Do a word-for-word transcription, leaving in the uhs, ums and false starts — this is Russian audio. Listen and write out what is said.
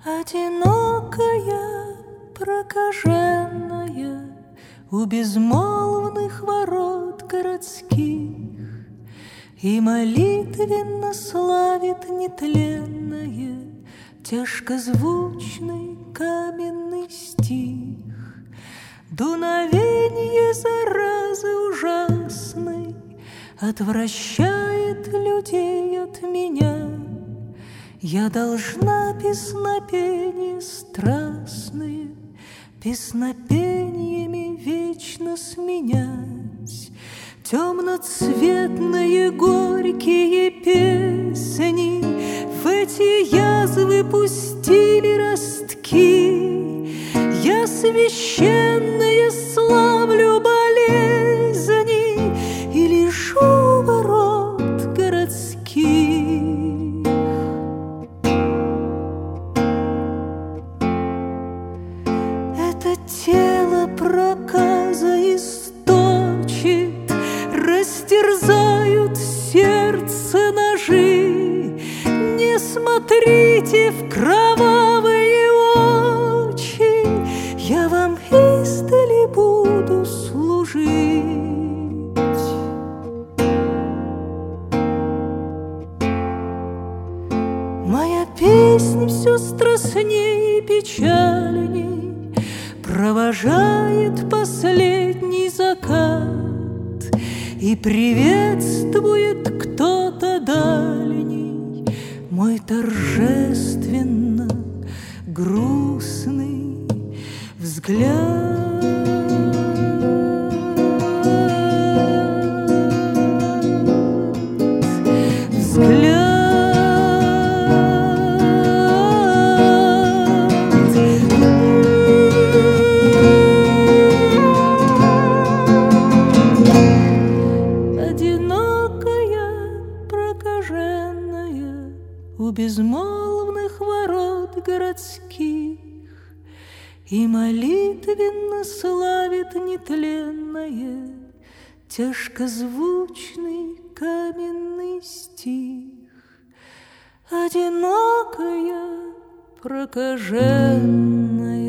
Одинокая, прокаженная, у безмолвных ворот городских, и молитвенно славит нетленное тяжкозвучный каменный стих. Дуновенье заразы ужасной отвращает людей от меня. Я должна песнопения страстные песнопениями вечно сменять. Темноцветные горькие песни в эти язвы пустили ростки. Я священные славлю болезни и лежу ворот городских. Это тело проказа источит, растерзают сердце ножи. Не смотрите в кровавые очи, я вам издали буду служить. Моя песня все страстней и печальней провожает последний закат, и приветствует кто-то дальний мой торжественно грустный взгляд. Взгляд. У безмолвных ворот городских, и молитвенно славит нетленное тяжкозвучный каменный стих. Одинокая, прокаженная.